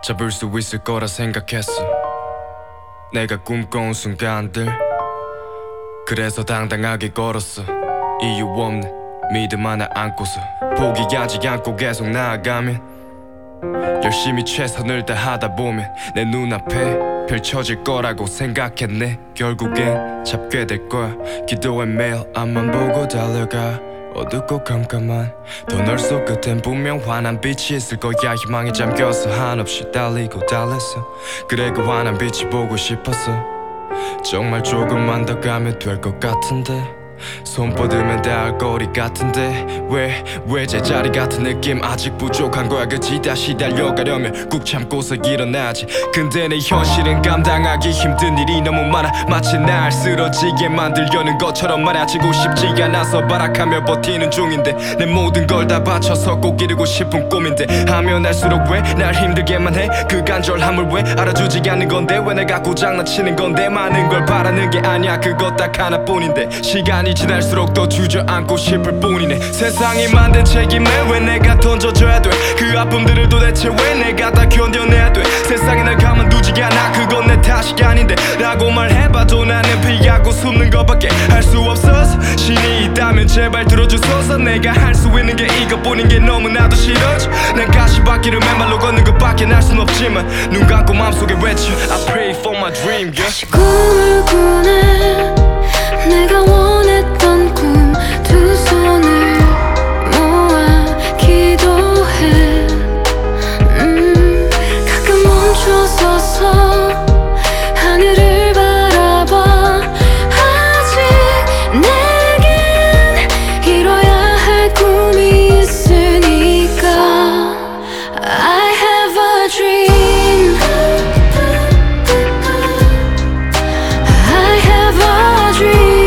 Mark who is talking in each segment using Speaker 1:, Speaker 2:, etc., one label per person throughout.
Speaker 1: 잡을 수 있을 거라 생각했어. 내가 꿈꿔온 순간들, 그래서 당당하게 걸었어. 이유 없는 믿음 하나 안고서 포기하지 않고 계속 나아가면, 열심히 최선을 다하다 보면 내 눈앞에 펼쳐질 거라고 생각했네. 결국엔 잡게 될 거야. 기도해 매일 앞만 보고 달려가. 어둡고 깜깜한 터널 속 끝엔 분명 환한 빛이 있을 거야. 희망에 잠겨서 한없이 달리고 달랬어. 그래 그 환한 빛이 보고 싶었어. 정말 조금만 더 가면 될 것 같은데, 손 뻗으면 닿을 거리 같은데 왜 제자리 같은 느낌 아직 부족한 거야. 그치 다시 달려가려면 꾹 참고서 일어나지. 근데 내 현실은 감당하기 힘든 일이 너무 많아. 마치 날 쓰러지게 만들려는 것처럼 말야. 지고 싶지 않아서 발악하며 버티는 중인데, 내 모든 걸 다 바쳐서 꼭 이루고 싶은 꿈인데, 하면 할수록 왜 날 힘들게만 해. 그 간절함을 왜 알아주지 않는 건데, 왜 내가 고장나치는 건데. 많은 걸 바라는 게 아니야, 그것 딱 하나뿐인데 시간이 지날수록 더 주저앉고 싶을 뿐이네. 세상이 만든 책임을 왜 내가 던져줘야 돼. 그 아픔들을 도대체 왜 내가 다 견뎌내야 돼. 세상이 날 가만두지 않아, 그건 내 탓이 아닌데 라고 말해봐도 나는 피하고 숨는 것밖에 할 수 없어서. 신이 있다면 제발 들어주소서. 내가 할 수 있는 게 이것뿐인 게 너무나도 싫어져. 난 가시밭길을 맨발로 걷는 것밖에 날 순 없지만 눈 감고 마음속에 외쳐 I pray for my dream, yeah.
Speaker 2: 다시 꿈을 꾸네. 내가 원했던 꿈 두 손을 모아 기도해. 가끔 멈춰서서 하늘을 바라봐. 아직 내겐 이뤄야 할 꿈이 있으니까 I have a dream. I have a dream.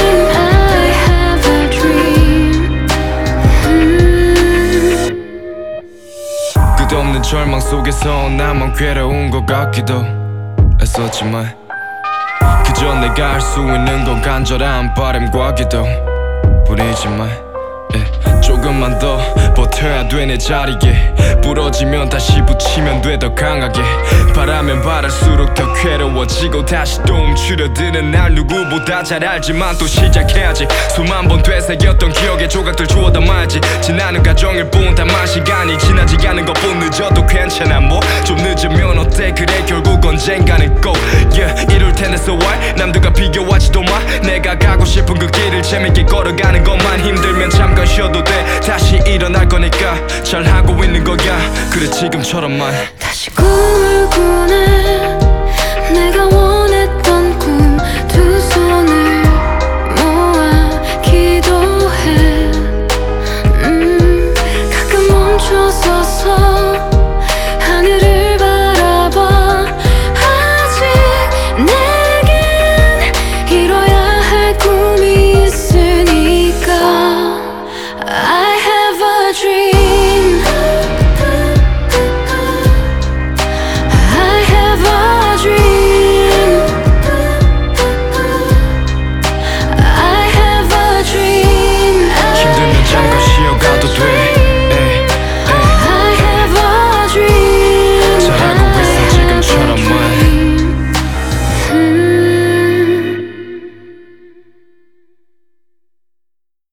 Speaker 1: 끝없는 절망 속에서 나만 괴로운 것 같기도 했었지만, 그저 내가 할 수 있는 건 간절한 바람과 기도 뿐이지만, 조금만 더 버텨야 돼. 내 자리에 부러지면 다시 붙이면 돼 더 강하게. 바라면 바랄수록 더 괴로워지고 다시 또 움츠러드는 날 누구보다 잘 알지만 또 시작해야지. 수만 번 되새겼던 기억의 조각들 주워 담아야지. 지나는 과정일 뿐 다만 시간이 지나지 않은 것뿐. 늦어도 괜찮아 뭐 좀 늦으면 어때. 그래 결국 언젠가는 꼭 이룰 텐데 so what. 남들과 비교하지도 마. 내가 가고 싶은 그 길을 재밌게 걸어가는 것만. 힘들면 잠깐 쉬어도 돼. 다시 일어날 거니까 잘하고 있는 거야. 그래 지금처럼만.
Speaker 2: 다시 꿈을 꾸네. 내가 원했던 꿈 두 손을 모아 기도해. 가끔 멈춰서